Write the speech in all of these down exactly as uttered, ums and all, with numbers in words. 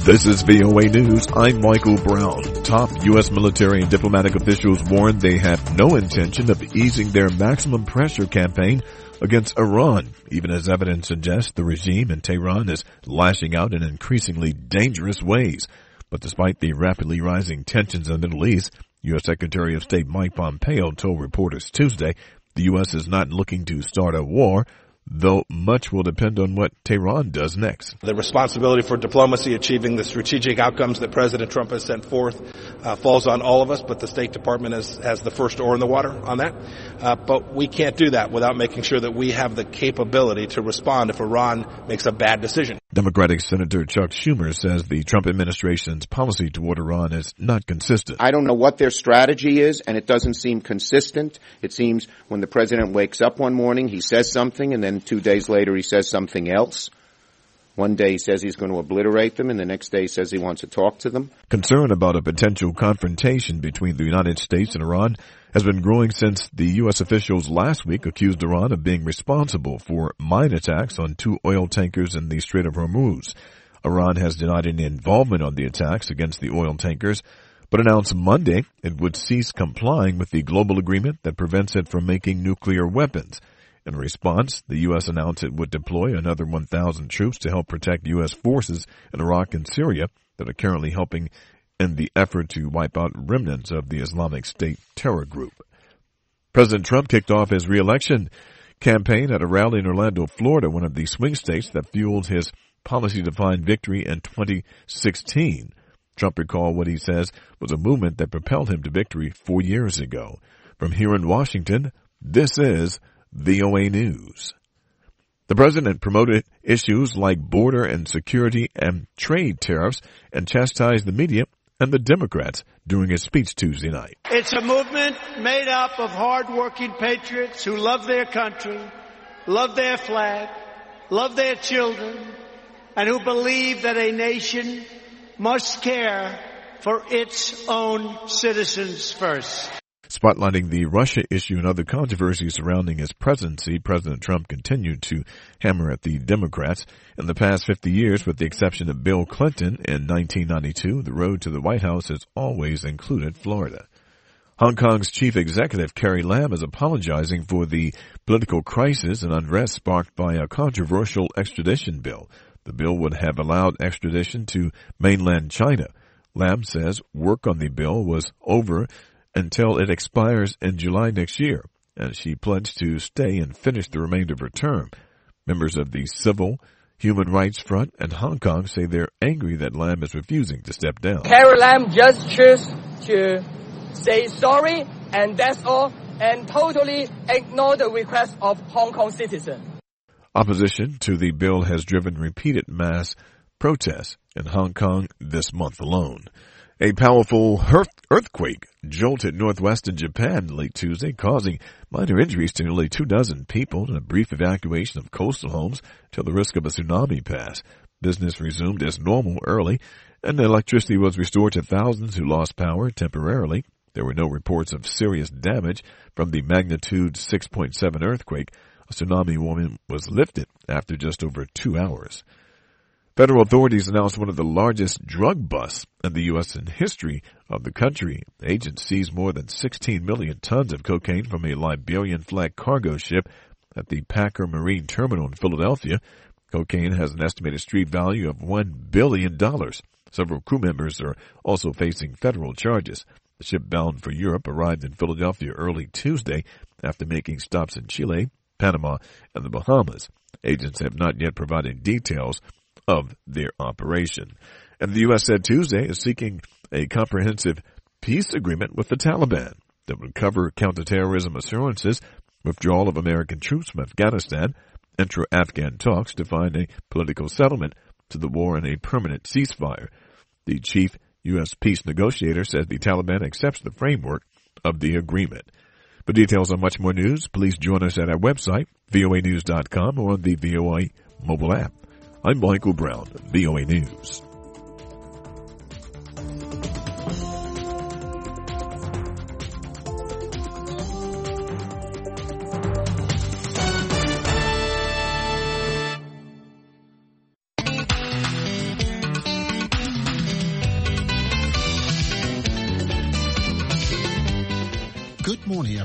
This is V O A News. I'm Michael Brown. Top U S military and diplomatic officials warned they have no intention of easing their maximum pressure campaign against Iran, even as evidence suggests the regime in Tehran is lashing out in increasingly dangerous ways. But despite the rapidly rising tensions in the Middle East, U S Secretary of State Mike Pompeo told reporters Tuesday the U S is not looking to start a war, though much will depend on what Tehran does next. The responsibility for diplomacy achieving the strategic outcomes that President Trump has sent forth uh, falls on all of us, but the State Department has, has the first oar in the water on that. Uh, but we can't do that without making sure that we have the capability to respond if Iran makes a bad decision. Democratic Senator Chuck Schumer says the Trump administration's policy toward Iran is not consistent. I don't know what their strategy is, and it doesn't seem consistent. It seems when the president wakes up one morning, he says something, and then two days later he says something else. One day he says he's going to obliterate them, and the next day he says he wants to talk to them. Concern about a potential confrontation between the United States and Iran has been growing since the U S officials last week accused Iran of being responsible for mine attacks on two oil tankers in the Strait of Hormuz. Iran has denied any involvement on the attacks against the oil tankers, but announced Monday it would cease complying with the global agreement that prevents it from making nuclear weapons. In response, the U S announced it would deploy another one thousand troops to help protect U S forces in Iraq and Syria that are currently helping in the effort to wipe out remnants of the Islamic State terror group. President Trump kicked off his re-election campaign at a rally in Orlando, Florida, one of the swing states that fueled his policy-defined victory in twenty sixteen. Trump recalled what he says was a movement that propelled him to victory four years ago. From here in Washington, this is V O A News. The president promoted issues like border and security and trade tariffs and chastised the media and the Democrats during his speech Tuesday night. It's a movement made up of hard-working patriots who love their country, love their flag, love their children, and who believe that a nation must care for its own citizens first. Spotlighting the Russia issue and other controversies surrounding his presidency, President Trump continued to hammer at the Democrats. In the past fifty years, with the exception of Bill Clinton in nineteen ninety-two, the road to the White House has always included Florida. Hong Kong's chief executive, Carrie Lam, is apologizing for the political crisis and unrest sparked by a controversial extradition bill. The bill would have allowed extradition to mainland China. Lam says work on the bill was over until it expires in July next year, and she pledged to stay and finish the remainder of her term. Members of the Civil Human Rights Front and Hong Kong say they're angry that Lam is refusing to step down. Carrie Lam just chose to say sorry, and that's all, and totally ignore the request of Hong Kong citizens. Opposition to the bill has driven repeated mass protests in Hong Kong this month alone. A powerful earthquake jolted northwestern Japan late Tuesday, causing minor injuries to nearly two dozen people and a brief evacuation of coastal homes till the risk of a tsunami passed. Business resumed as normal early, and electricity was restored to thousands who lost power temporarily. There were no reports of serious damage from the magnitude six point seven earthquake. A tsunami warning was lifted after just over two hours. Federal authorities announced one of the largest drug busts in the U S in history of the country. Agents seized more than sixteen million tons of cocaine from a Liberian flag cargo ship at the Packer Marine Terminal in Philadelphia. Cocaine has an estimated street value of one billion dollars. Several crew members are also facing federal charges. The ship bound for Europe arrived in Philadelphia early Tuesday after making stops in Chile, Panama, and the Bahamas. Agents have not yet provided details of their operation. And the U S said Tuesday is seeking a comprehensive peace agreement with the Taliban that would cover counterterrorism assurances, withdrawal of American troops from Afghanistan, intra-Afghan talks to find a political settlement to the war and a permanent ceasefire. The chief U S peace negotiator says the Taliban accepts the framework of the agreement. For details on much more news, please join us at our website, V O A news dot com, or on the V O A mobile app. I'm Michael Brown, V O A News.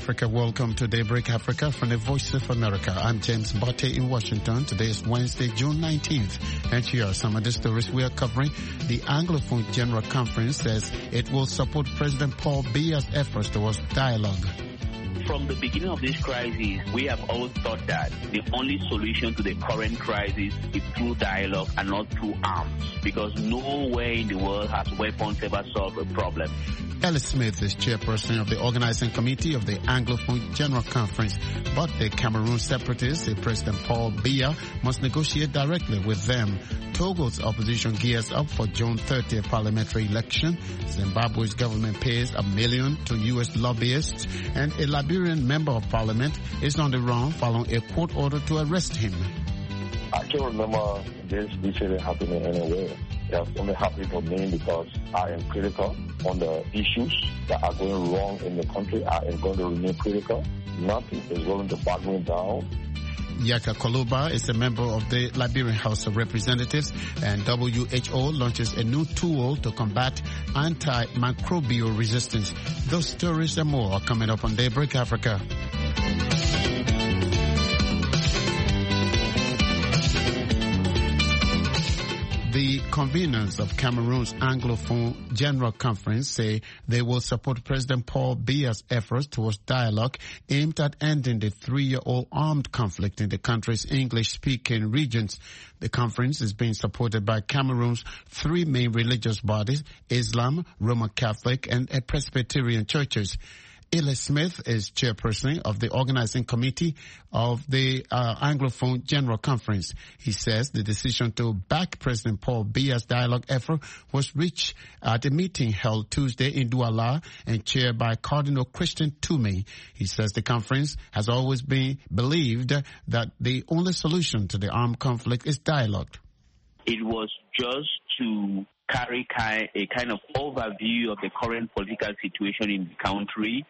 Africa. Welcome to Daybreak Africa from the Voice of America. I'm James Botte in Washington. Today is Wednesday, June nineteenth. And here are some of the stories we are covering. The Anglophone General Conference says it will support President Paul Biya's efforts towards dialogue. From the beginning of this crisis, we have always thought that the only solution to the current crisis is through dialogue and not through arms, because nowhere in the world has weapons ever solved a problem. Ellie Smith is chairperson of the organizing committee of the Anglophone General Conference, but the Cameroon separatists say President Paul Biya must negotiate directly with them. Togo's opposition gears up for June thirtieth parliamentary election. Zimbabwe's government pays a million to U S lobbyists, and a Liberian member of parliament is on the run following a court order to arrest him. I can't remember this incident happening anywhere. It has only happened for me because I am critical on the issues that are going wrong in the country. I am going to remain critical. Nothing is going to back me down. Yaka Koloba is a member of the Liberian House of Representatives, and W H O launches a new tool to combat antimicrobial resistance. Those stories and more are coming up on Daybreak Africa. The conveners of Cameroon's Anglophone General Conference say they will support President Paul Biya's efforts towards dialogue aimed at ending the three-year-old armed conflict in the country's English-speaking regions. The conference is being supported by Cameroon's three main religious bodies, Islam, Roman Catholic, and Presbyterian churches. Ellie Smith is chairperson of the organizing committee of the uh, Anglophone General Conference. He says the decision to back President Paul Biya's dialogue effort was reached at a meeting held Tuesday in Douala and chaired by Cardinal Christian Toomey. He says the conference has always been believed that the only solution to the armed conflict is dialogue. It was just to carry a kind of overview of the current political situation in the country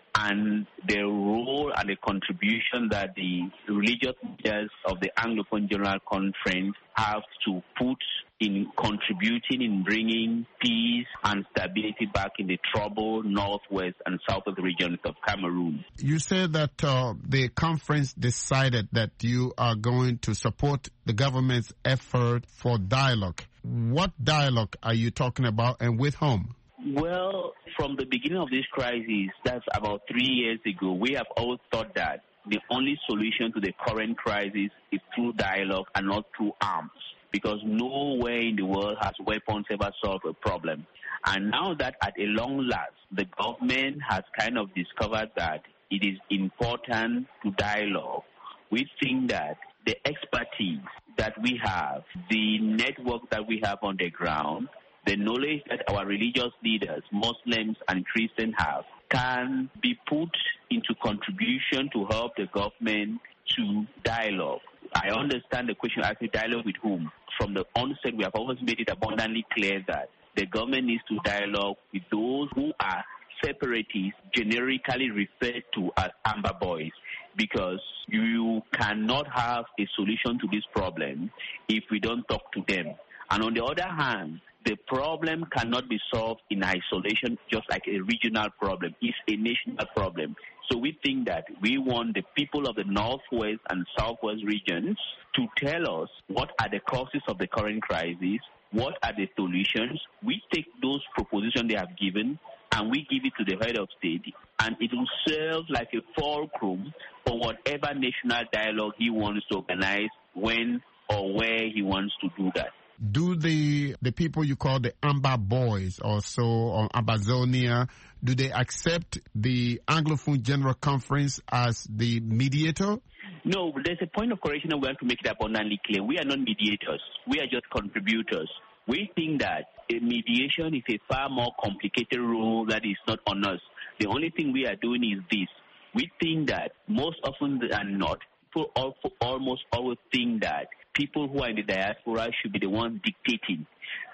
and the role and the contribution that the religious leaders of the Anglophone General Conference have to put in contributing in bringing peace and stability back in the troubled northwest and southwest regions of Cameroon. You said that uh, the conference decided that you are going to support the government's effort for dialogue. What dialogue are you talking about, and with whom? Well, from the beginning of this crisis, that's about three years ago, we have always thought that the only solution to the current crisis is through dialogue and not through arms, because nowhere in the world has weapons ever solved a problem. And now that at a long last, the government has kind of discovered that it is important to dialogue, we think that the expertise that we have, the network that we have on the ground, the knowledge that our religious leaders, Muslims and Christians have, can be put into contribution to help the government to dialogue. I understand the question, actually dialogue with whom? From the onset, we have always made it abundantly clear that the government needs to dialogue with those who are separatists, generically referred to as Amber Boys, because you cannot have a solution to this problem if we don't talk to them. And on the other hand, the problem cannot be solved in isolation, just like a regional problem. It's a national problem. So we think that we want the people of the northwest and southwest regions to tell us what are the causes of the current crisis, what are the solutions. We take those propositions they have given and we give it to the head of state, and it will serve like a fulcrum for whatever national dialogue he wants to organize, when or where he wants to do that. Do the the people you call the Amber Boys or so, or Ambazonia, do they accept the Anglophone General Conference as the mediator? No, there's a point of correction and we want to make it abundantly clear. We are not mediators. We are just contributors. We think that a mediation is a far more complicated role that is not on us. The only thing we are doing is this. We think that most often than not, people almost always think that people who are in the diaspora should be the ones dictating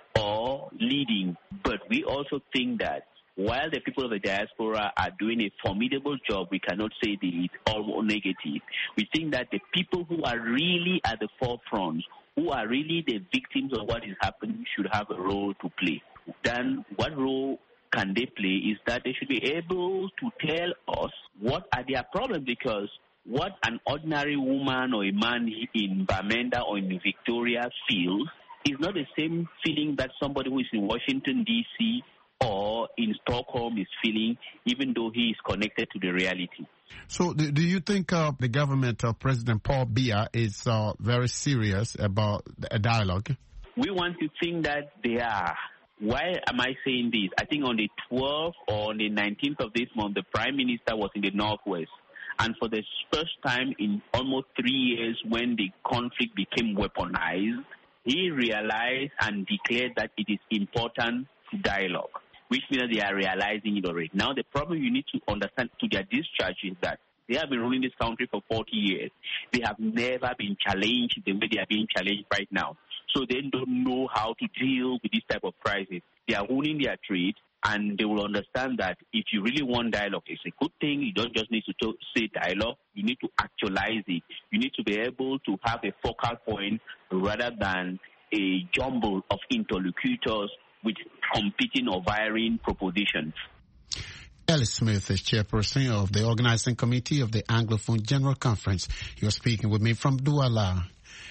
or leading. But we also think that while the people of the diaspora are doing a formidable job, we cannot say that it's all negative. We think that the people who are really at the forefront, who are really the victims of what is happening, should have a role to play. Then what role can they play is that they should be able to tell us what are their problems, because what an ordinary woman or a man in Bamenda or in Victoria feels is not the same feeling that somebody who is in Washington, D C or in Stockholm is feeling, even though he is connected to the reality. So do, do you think uh, the government of President Paul Biya is uh, very serious about a dialogue? We want to think that they are. Why am I saying this? I think on the twelfth or on the nineteenth of this month, the Prime Minister was in the Northwest. And for the first time in almost three years when the conflict became weaponized, he realized and declared that it is important to dialogue, which means that they are realizing it already. Now, the problem you need to understand to their discharge is that they have been ruling this country for forty years. They have never been challenged the way they are being challenged right now. So they don't know how to deal with this type of crisis. They are ruling their trade, and they will understand that if you really want dialogue, it's a good thing. You don't just need to talk, say dialogue. You need to actualize it. You need to be able to have a focal point rather than a jumble of interlocutors with competing or varying propositions. Ellie Smith is chairperson of the organizing committee of the Anglophone General Conference. You're speaking with me from Douala.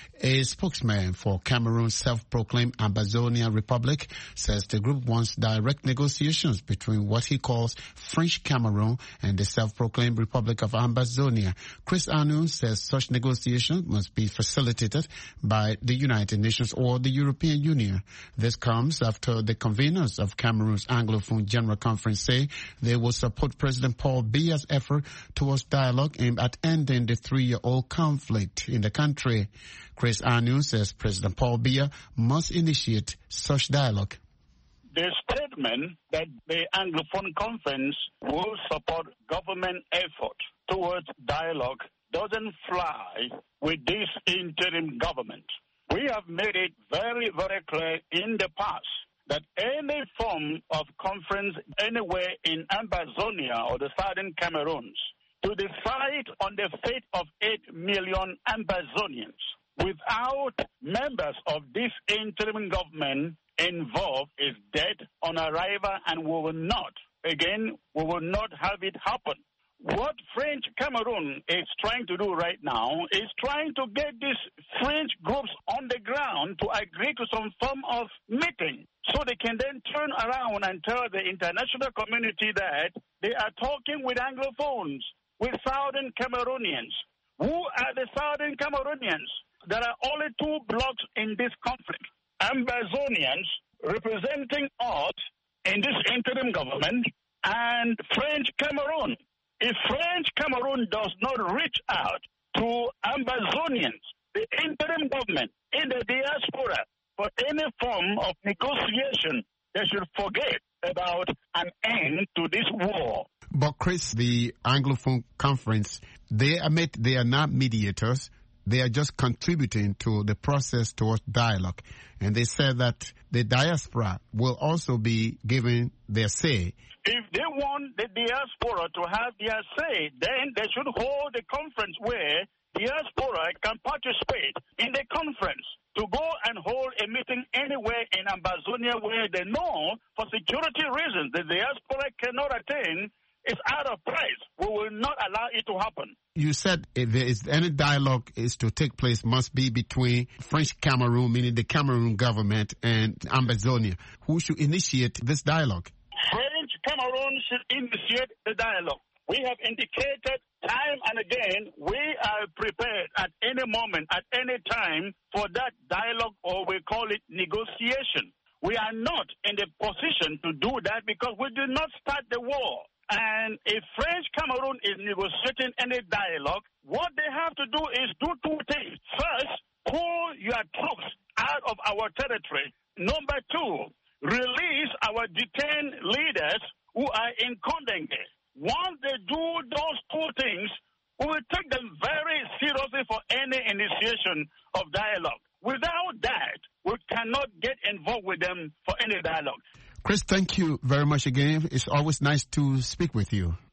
A spokesman for Cameroon's self-proclaimed Ambazonia Republic says the group wants direct negotiations between what he calls French Cameroon and the self-proclaimed Republic of Ambazonia. Chris Anu says such negotiations must be facilitated by the United Nations or the European Union. This comes after the conveners of Cameroon's Anglophone General Conference say they will support President Paul Biya's effort towards dialogue aimed at ending the three-year-old conflict in the country. Chris Anu says President Paul Biya must initiate such dialogue. The statement that the Anglophone Conference will support government effort towards dialogue doesn't fly with this interim government. We have made it very, very clear in the past that any form of conference anywhere in Ambazonia or the southern Cameroons to decide on the fate of eight million Ambazonians without members of this interim government involved is dead on arrival, and we will not, again, we will not have it happen. What French Cameroon is trying to do right now is trying to get these French groups on the ground to agree to some form of meeting so they can then turn around and tell the international community that they are talking with Anglophones, with Southern Cameroonians. Who are the Southern Cameroonians? There are only two blocks in this conflict. Ambazonians representing us in this interim government and French Cameroon. If French Cameroon does not reach out to Ambazonians, the interim government in the diaspora, for any form of negotiation, they should forget about an end to this war. But Chris, the Anglophone Conference, they admit they are not mediators. They are just contributing to the process towards dialogue. And they said that the diaspora will also be given their say. If they want the diaspora to have their say, then they should hold a conference where diaspora can participate in the conference. To go and hold a meeting anywhere in Ambazonia where they know for security reasons the diaspora cannot attend is out of place. We will not allow it to happen. You said if there is any dialogue is to take place must be between French Cameroon, meaning the Cameroon government, and Ambazonia. Who should initiate this dialogue? French Cameroon should initiate the dialogue. We have indicated time and again we are prepared at any moment, at any time for that dialogue, or we call it negotiation. We are not in the position to do that because we did not start the war. And if French Cameroon is negotiating any dialogue, what they have to do is do two things. First, pull your troops out of our territory. Number two, release our detained leaders who are in Condé. Once they do those two things, we will take them very seriously for any initiation of dialogue. Without that, we cannot get involved with them for any dialogue. Chris, thank you very much again. It's always nice to speak with you. My pleasure.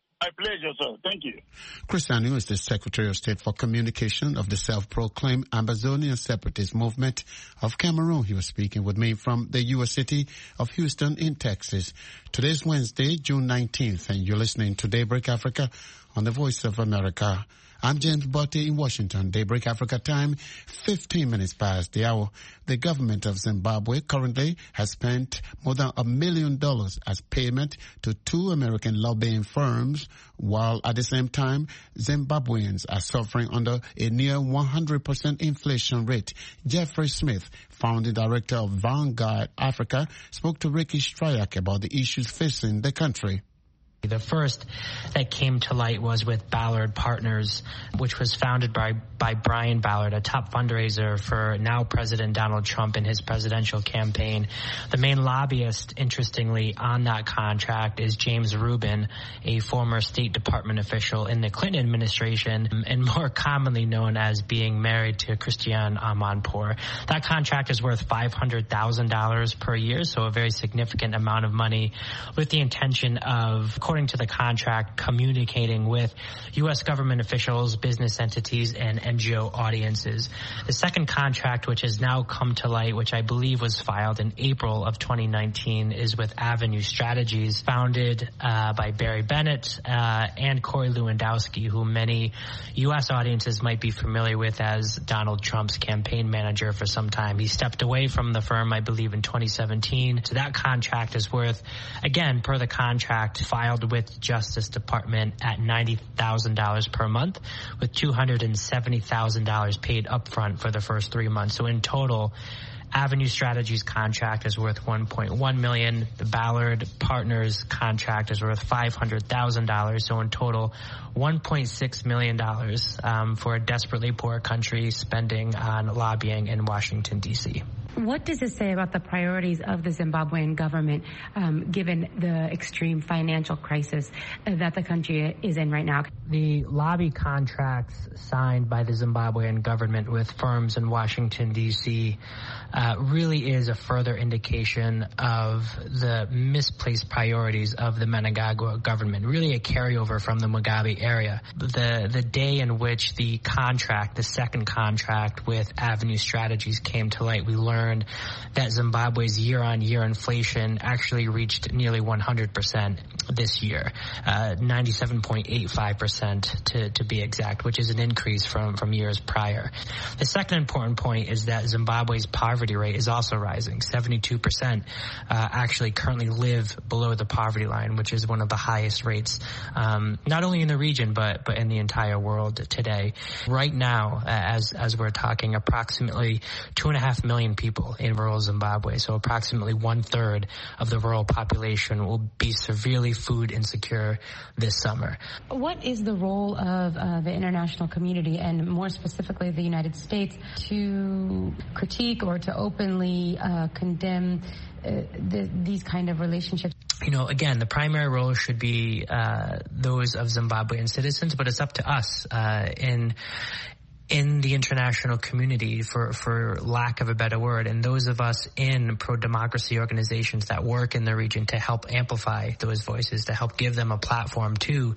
pleasure, sir. Thank you. Chris Anu is the Secretary of State for Communication of the self-proclaimed Ambazonian Separatist Movement of Cameroon. He was speaking with me from the U S city of Houston in Texas. Today's Wednesday, June nineteenth, and you're listening to Daybreak Africa on the Voice of America. I'm James Botti in Washington. Daybreak Africa time, fifteen minutes past the hour. The government of Zimbabwe currently has spent more than a million dollars as payment to two American lobbying firms, while at the same time, Zimbabweans are suffering under a near one hundred percent inflation rate. Jeffrey Smith, founding director of Vanguard Africa, spoke to Ricky Stryak about the issues facing the country. The first that came to light was with Ballard Partners, which was founded by, by Brian Ballard, a top fundraiser for now President Donald Trump in his presidential campaign. The main lobbyist, interestingly, on that contract is James Rubin, a former State Department official in the Clinton administration, and more commonly known as being married to Christiane Amanpour. That contract is worth five hundred thousand dollars per year, so a very significant amount of money, with the intention of, according to the contract, communicating with U S government officials, business entities, and N G O audiences. The second contract, which has now come to light, which I believe was filed in April of twenty nineteen, is with Avenue Strategies, founded uh, by Barry Bennett uh, and Corey Lewandowski, who many U S audiences might be familiar with as Donald Trump's campaign manager for some time. He stepped away from the firm, I believe, in twenty seventeen. So that contract is worth, again, per the contract filed with the Justice Department, at ninety thousand dollars per month, with two hundred seventy thousand dollars paid upfront for the first three months. So in total, Avenue Strategies contract is worth one point one million dollars. The Ballard Partners contract is worth five hundred thousand dollars. So in total, one point six million dollars um, for a desperately poor country spending on lobbying in Washington, D C What does this say about the priorities of the Zimbabwean government, um, given the extreme financial crisis that the country is in right now? The lobby contracts signed by the Zimbabwean government with firms in Washington, D C uh, really is a further indication of the misplaced priorities of the Mnangagwa government, really a carryover from the Mugabe area. The, the day in which the contract, the second contract with Avenue Strategies came to light, we learned that Zimbabwe's year-on-year inflation actually reached nearly one hundred percent this year, uh, ninety-seven point eight five percent to, to be exact, which is an increase from, from years prior. The second important point is that Zimbabwe's poverty rate is also rising. seventy-two percent uh, actually currently live below the poverty line, which is one of the highest rates, um, not only in the region, but, but in the entire world today. Right now, as, as we're talking, approximately two and a half million people in rural Zimbabwe, so approximately one third of the rural population, will be severely food insecure this summer. What is the role of uh, the international community, and more specifically the United States, to critique or to openly uh, condemn uh, the, these kind of relationships? You know, again, the primary role should be uh, those of Zimbabwean citizens, but it's up to us uh, in in the international community, for, for lack of a better word, and those of us in pro-democracy organizations that work in the region to help amplify those voices, to help give them a platform to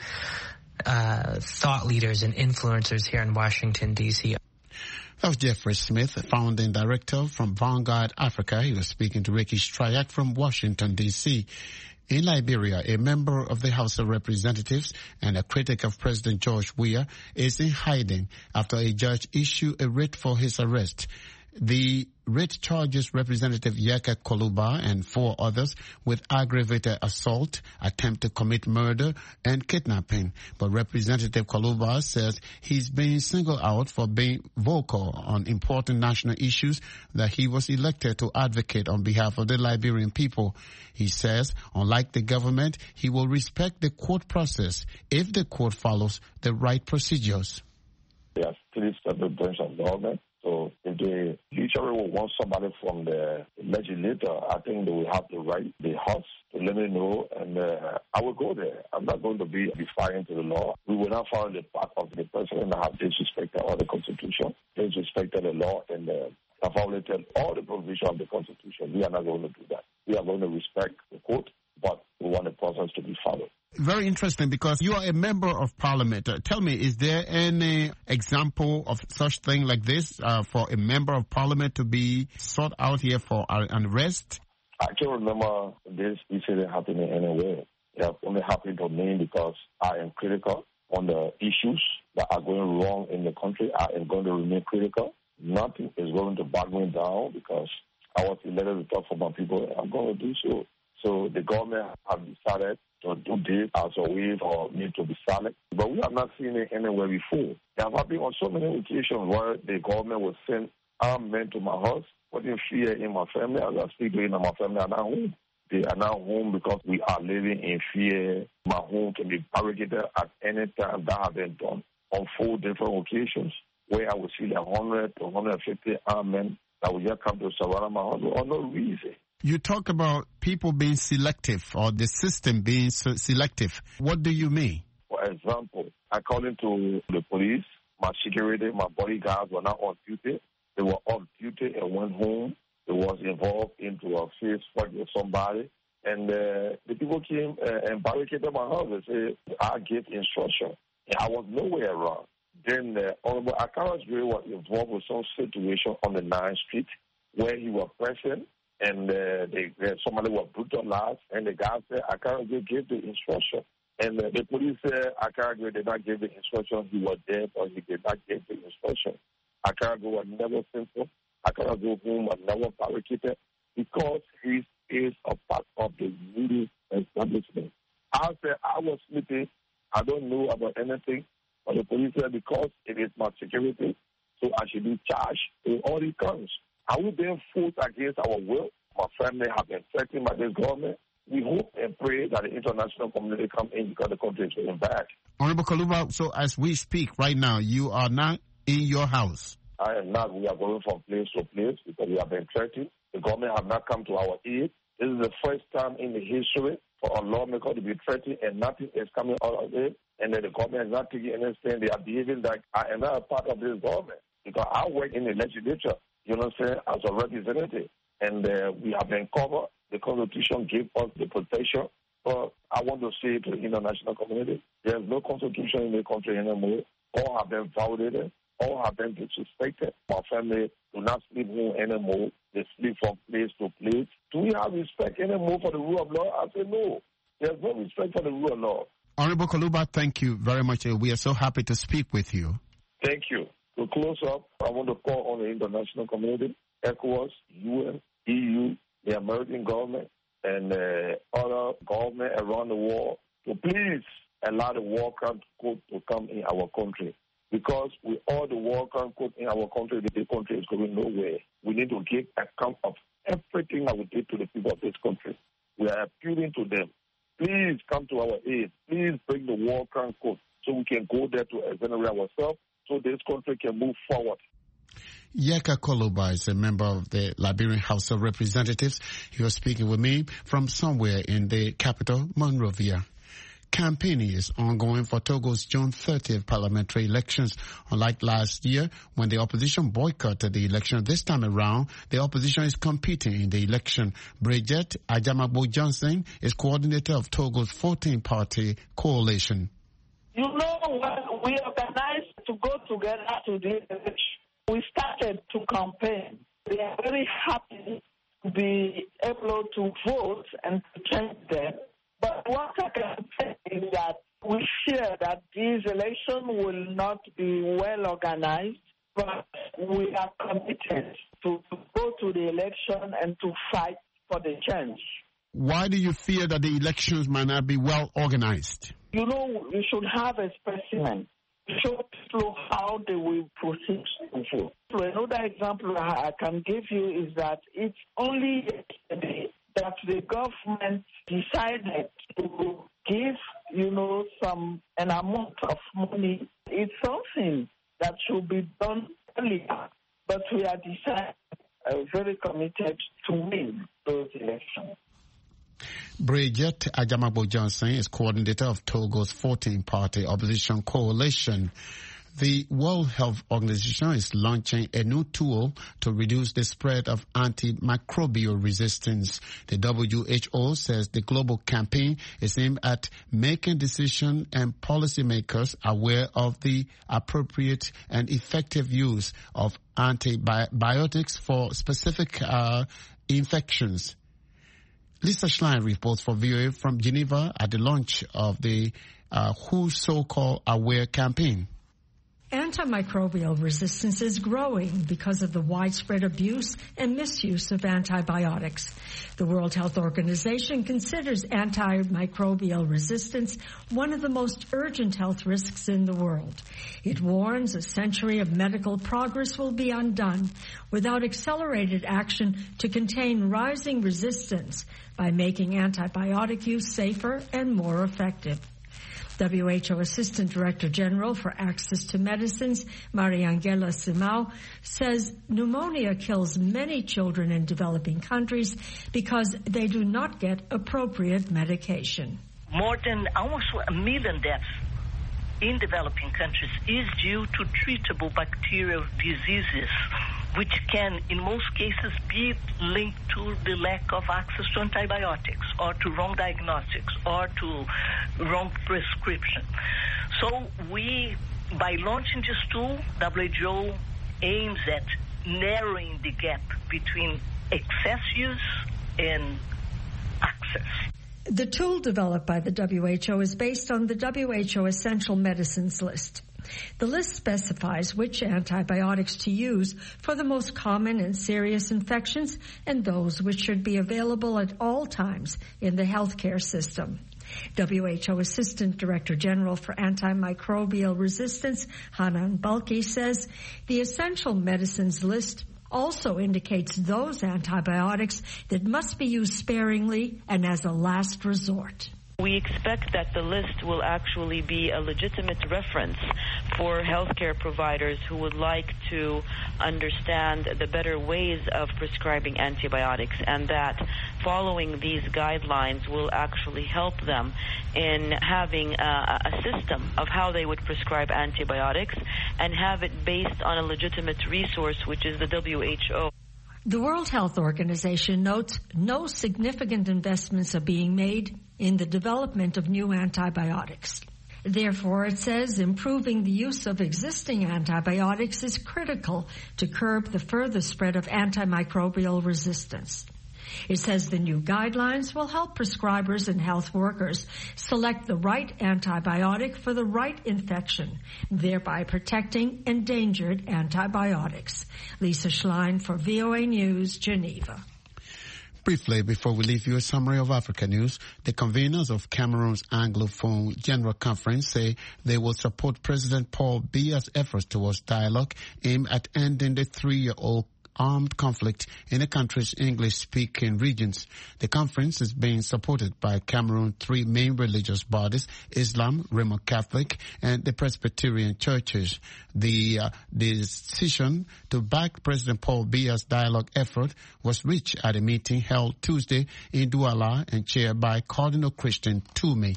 uh, thought leaders and influencers here in Washington, D C That was Jeffrey Smith, founding director from Vanguard Africa. He was speaking to Ricky Stryak from Washington, D C In Liberia, a member of the House of Representatives and a critic of President George Weah is in hiding after a judge issued a writ for his arrest. The writ charges Representative Yeka Koluba and four others with aggravated assault, attempt to commit murder, and kidnapping. But Representative Koluba says he's being singled out for being vocal on important national issues that he was elected to advocate on behalf of the Liberian people. He says, unlike the government, he will respect the court process if the court follows the right procedures. There are three separate branches of government. So if the judiciary will want somebody from the legislature, I think they will have the right, the House, to let me know, and uh, I will go there. I'm not going to be defiant to the law. We will not follow the path of the president that have disrespected all the Constitution, disrespected the law, and uh, have violated all the provisions of the Constitution. We are not going to do that. We are going to respect the court, but we want the process to be followed. very interesting because you are a member of parliament. Uh, tell me, is there any example of such thing like this uh, for a member of parliament to be sought out here for an arrest? I can't remember this incident happening anywhere. It has only happened to me because I am critical on the issues that are going wrong in the country. I am going to remain critical. Nothing is going to back me down because I was elected to talk for my people. I'm going to do so. So the government have decided to do this as a way for me to be silent. But we have not seen it anywhere before. It has happened on so many occasions where the government will send armed men to my house, putting fear in my family. As I speak to you, my family are not home. They are not home because we are living in fear. My home can be barricaded at any time. That has been done on four different occasions where I will see like one hundred to one hundred fifty armed men that will just come to surround my house for no reason. You talk about people being selective or the system being so selective. What do you mean? For example, according to the police, my security, my bodyguards were not on duty. They were off duty and went home. They was involved into a fist fight with somebody. And uh, the people came uh, and barricaded my house and said, I gave instruction. And I was nowhere around. Then the Honorable Akara Gray was involved with some situation on the ninth Street where he was present. And uh, they, uh, somebody was brutalized, and the guy said, Akara Gray gave the instruction. And uh, the police said, Akara Gray did not give the instruction, he was dead, or he did not give the instruction. Akara Gray was never simple. Akara Gray home was never barricaded because he is a part of the media establishment. I said, I was sleeping, I don't know about anything, but the police said, because it is my security, so I should be charged with all the counts. Are we being forced against our will? My family have been threatened by this government. We hope and pray that the international community come in because the country is going back. Honorable Kaluba, so as we speak right now, you are not in your house. I am not. We are going from place to place because we have been threatened. The government have not come to our aid. This is the first time in the history for a lawmaker to be threatened and nothing is coming out of it. And then the government is not taking any stand. They are behaving like I am not a part of this government because I work in the legislature. You know what I'm saying, as a representative. And uh, we have been covered. The Constitution gave us the protection. But I want to say to the international community, there is no Constitution in the country anymore. All have been violated. All have been disrespected. My family do not sleep home anymore. They sleep from place to place. Do we have respect anymore for the rule of law? I say no. There's no respect for the rule of law. Honorable Kaluba, thank you very much. We are so happy to speak with you. Thank you. To close up, I want to call on the international community, ECOWAS, U N, E U, the American government, and uh, other government around the world to please allow the war crime code to come in our country. Because with all the war crime code in our country, the country is going nowhere. We need to give account of everything that we did to the people of this country. We are appealing to them. Please come to our aid. Please bring the war crime code so we can go there to exonerate ourselves, so this country can move forward. Yeka Kaluba is a member of the Liberian House of Representatives. He was speaking with me from somewhere in the capital, Monrovia. Campaigning is ongoing for Togo's June thirtieth parliamentary elections. Unlike last year, when the opposition boycotted the election, this time around, the opposition is competing in the election. Bridget Ajamagbo Johnson is coordinator of Togo's fourteen-party coalition. You know, when we organized to go together to the election, we started to campaign. We are very happy to be able to vote and to change them. But what I can say is that we fear that this election will not be well organized, but we are committed to, to go to the election and to fight for the change. Why do you fear that the elections might not be well organized? You know, you should have a specimen to show people how they will proceed to vote. So another example I can give you is that it's only yesterday that the government decided to give, you know, some an amount of money. It's something that should be done earlier, but we are decided, uh, very committed to win those elections. Bridget Ajamagbo Johnson is coordinator of Togo's fourteen-party opposition coalition. The World Health Organization is launching a new tool to reduce the spread of antimicrobial resistance. The W H O says the global campaign is aimed at making decision and policymakers aware of the appropriate and effective use of antibiotics for specific uh, infections. Lisa Schlein reports for V O A from Geneva at the launch of the uh, W H O so-called Aware campaign. Antimicrobial resistance is growing because of the widespread abuse and misuse of antibiotics. The World Health Organization considers antimicrobial resistance one of the most urgent health risks in the world. It warns a century of medical progress will be undone without accelerated action to contain rising resistance by making antibiotic use safer and more effective. W H O Assistant Director General for Access to Medicines, Mariangela Simao, says pneumonia kills many children in developing countries because they do not get appropriate medication. More than almost a million deaths in developing countries is due to treatable bacterial diseases, which can, in most cases, be linked to the lack of access to antibiotics or to wrong diagnostics or to wrong prescription. So we, by launching this tool, W H O aims at narrowing the gap between excess use and access. The tool developed by the W H O is based on the W H O Essential Medicines List. The list specifies which antibiotics to use for the most common and serious infections and those which should be available at all times in the healthcare system. W H O Assistant Director General for Antimicrobial Resistance, Hanan Balki, says the Essential Medicines List also indicates those antibiotics that must be used sparingly and as a last resort. We expect that the list will actually be a legitimate reference for healthcare providers who would like to understand the better ways of prescribing antibiotics, and that following these guidelines will actually help them in having a, a system of how they would prescribe antibiotics and have it based on a legitimate resource, which is the W H O. The World Health Organization notes no significant investments are being made in the development of new antibiotics. Therefore, it says improving the use of existing antibiotics is critical to curb the further spread of antimicrobial resistance. It says the new guidelines will help prescribers and health workers select the right antibiotic for the right infection, thereby protecting endangered antibiotics. Lisa Schlein for V O A News, Geneva. Briefly, before we leave you a summary of Africa news, the conveners of Cameroon's Anglophone General Conference say they will support President Paul Biya's efforts towards dialogue aimed at ending the three-year-old armed conflict in the country's English-speaking regions. The conference is being supported by Cameroon's three main religious bodies, Islam, Roman Catholic, and the Presbyterian churches. The uh, decision to back President Paul Biya's dialogue effort was reached at a meeting held Tuesday in Douala and chaired by Cardinal Christian Toomey.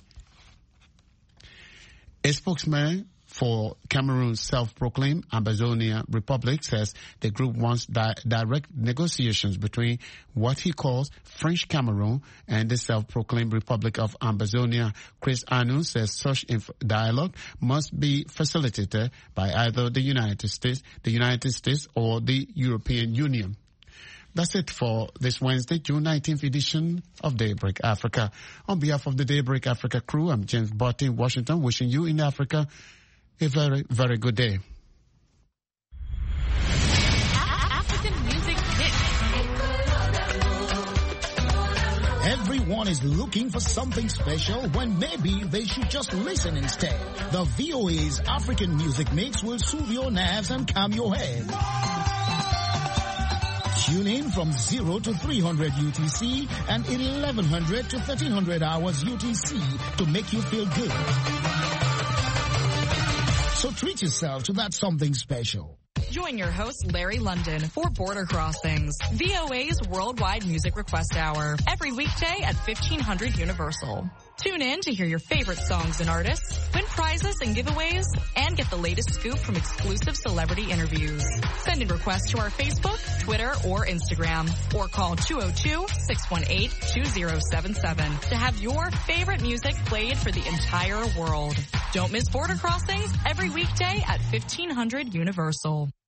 A spokesman for Cameroon's self-proclaimed Ambazonia Republic says the group wants di- direct negotiations between what he calls French Cameroon and the self-proclaimed Republic of Ambazonia. Chris Anu says such inf- dialogue must be facilitated by either the United States, the United States or the European Union. That's it for this Wednesday, June nineteenth edition of Daybreak Africa. On behalf of the Daybreak Africa crew, I'm James Botti in Washington, wishing you in Africa a very, very good day. African Music Mix. Everyone is looking for something special when maybe they should just listen instead. The V O A's African Music Mix will soothe your nerves and calm your head. Tune in from zero to three hundred U T C and eleven hundred to thirteen hundred hours U T C to make you feel good. So treat yourself to that something special. Join your host, Larry London, for Border Crossings, V O A's Worldwide Music Request Hour, every weekday at fifteen hundred Universal. Tune in to hear your favorite songs and artists, win prizes and giveaways, and get the latest scoop from exclusive celebrity interviews. Send in requests to our Facebook, Twitter, or Instagram, or call two oh two, six one eight, two oh seven seven to have your favorite music played for the entire world. Don't miss Border Crossings every weekday at fifteen hundred Universal.